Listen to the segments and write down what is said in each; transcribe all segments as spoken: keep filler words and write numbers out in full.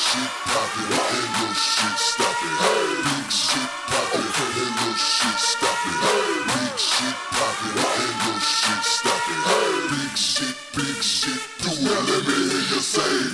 shit poppin', hey, little shit stop it. Hey, big shit poppin', okay, hey, little shit stop it. Hey, big shit poppin', hey, little shit stop it. Hey, big shit, big shit, do it. Now let me hear you say.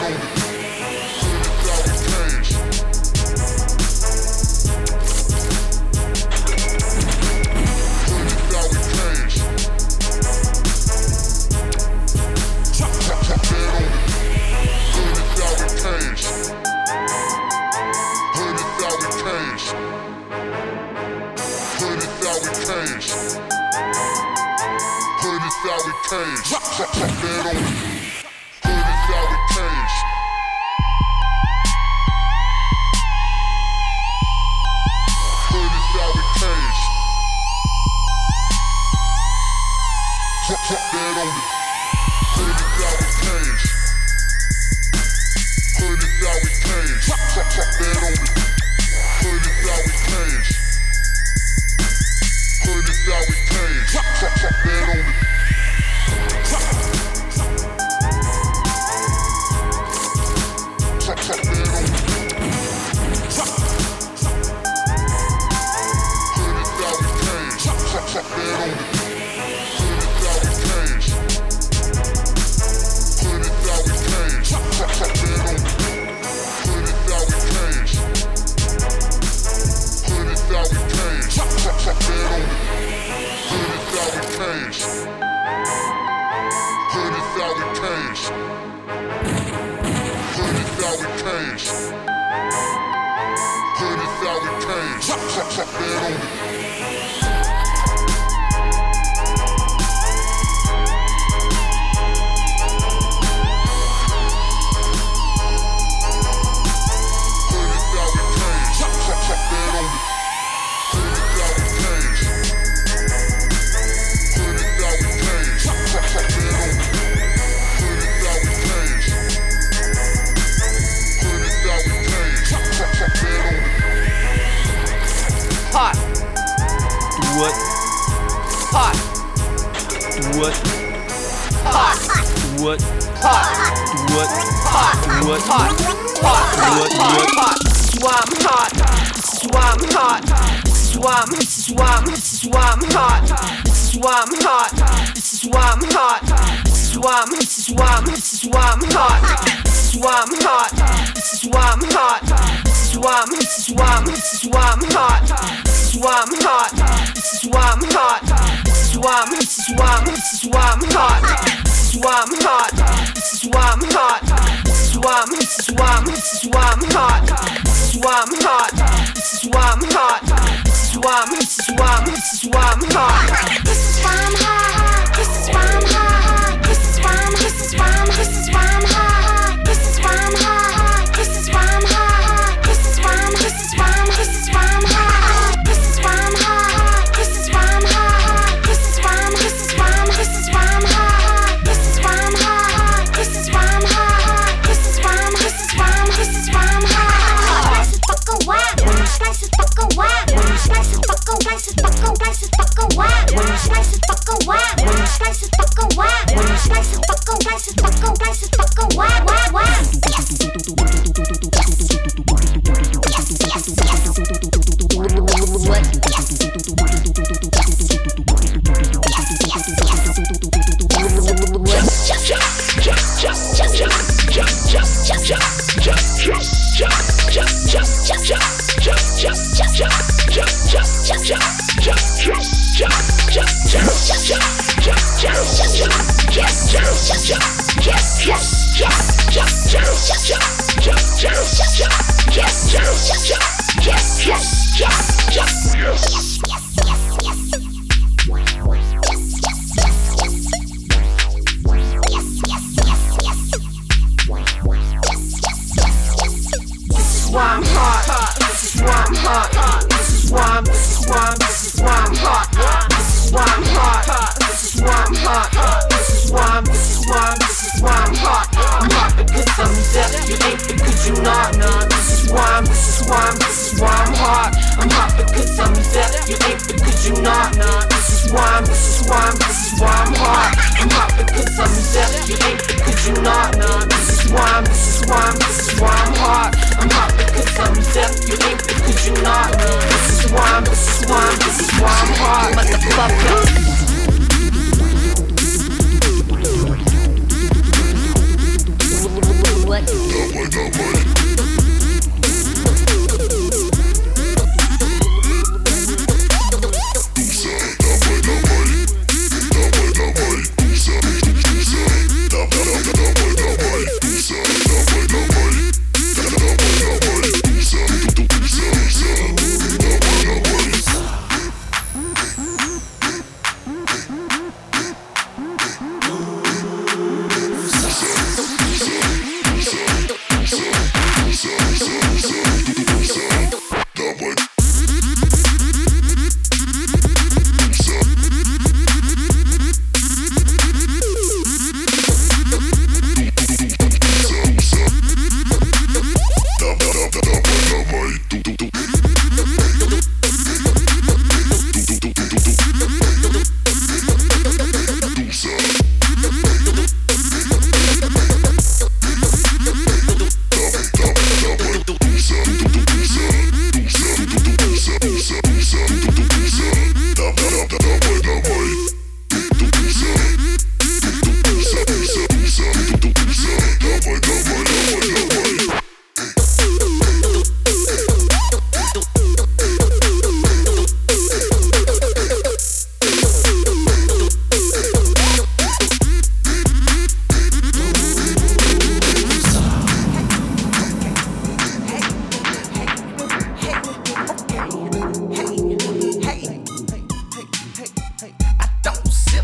What?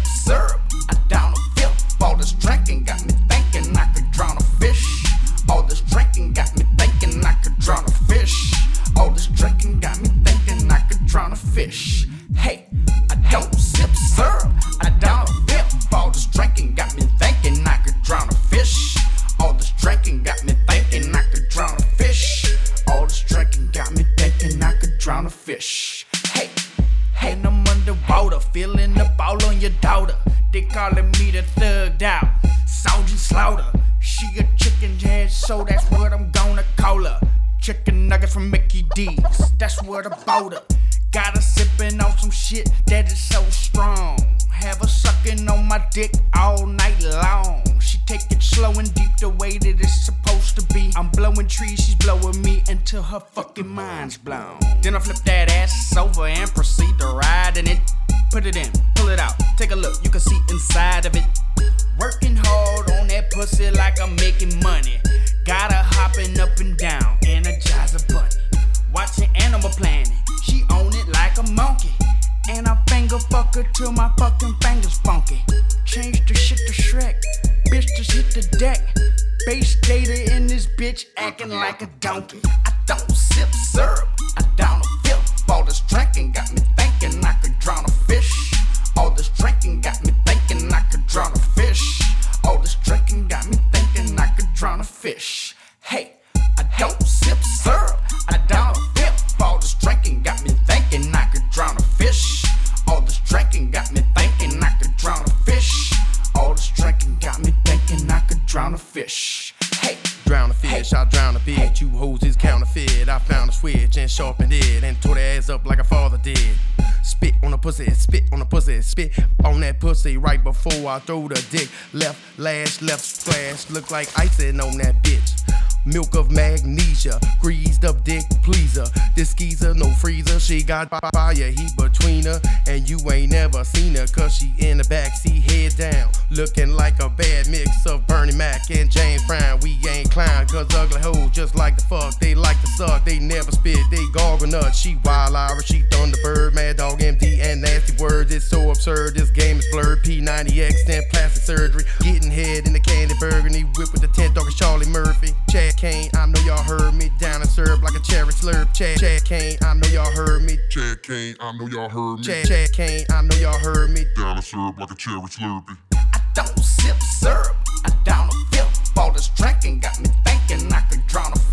syrup, I down a fifth. All this drinking got me thinking I could drown a fish. All this drinking got me thinking I could drown a fish. All this drinking got me thinking I could drown a fish. Hey, I don't sip syrup, I down a fifth. All this drinking got me thinking I could drown a fish. All this drinking got me thinking I could drown a fish. All this drinking got me thinking I could drown a fish. Hey, hey, I'm underwater, feeling the ball on your daughter. They calling me the thugged out Sergeant Slaughter. She a chicken head, so that's what I'm gonna call her. Chicken nuggets from Mickey D's, that's what I bought her. Got her sipping on some shit that is so strong. Have her sucking on my dick all night long. She take it slow and deep the way that it's supposed to be. I'm blowing trees, she's blowing me until her fucking mind's blown. Then I flip that ass over and proceed to ride in it. Put it in, pull it out, take a look, you can see inside of it. Working hard on that pussy like I'm making money. Got her hopping up and down, Energizer Bunny. Watching Animal Planet, she own it like a monkey. And I finger fuck her till my fucking fingers funky. Change the shit to Shrek, bitch just hit the deck. Bass Gator in this bitch acting like a donkey. I don't sip syrup, I down a fifth. All this drinking got me thinking I could drown a fish. All this drinking got me thinking I could drown a fish. All this drinking got me thinking I could drown a fish. Hey, I don't sip syrup, I down a fifth. All this drinking got me thinking I could drown a fish. All this drinking got me thinking I could drown a fish. All this drinking got me thinking I could drown a fish. Hey, drown a fish, hey. I drown a bitch. Hey. You hoes is counterfeit. I found a switch and sharpened it and tore the ass up like a father did. Spit on the pussy, spit on the pussy, spit on that pussy right before I throw the dick. Left lash, left splash, look like icing on that bitch. Milk of magnesia, greased up dick pleaser. This skeezer, no freezer, she got fire heat between her. And you ain't never seen her, cause she in the backseat head down. Looking like a bad mix of Bernie Mac and James Brown. We ain't clown, cause ugly hoes just like to fuck. They like to suck, they never spit, they gargle nuts. She wild Irish, she Thunderbird, Mad Dog M D and nasty words. It's so absurd, this game is blurred. P ninety X and plastic surgery. Getting head in the candy burgundy, whip with the tent dog is Charlie Murphy. Chad Kane, I know y'all heard me. Down and served like a cherry slurp. Chad, Chad Kane, I know y'all heard me. Chad Kane, I know y'all heard me. Chad, Chad Kane, I know y'all heard me. Down and served like a cherry slurpee. I don't sip syrup, I down a fifth. All this drinking got me thinking I could drown a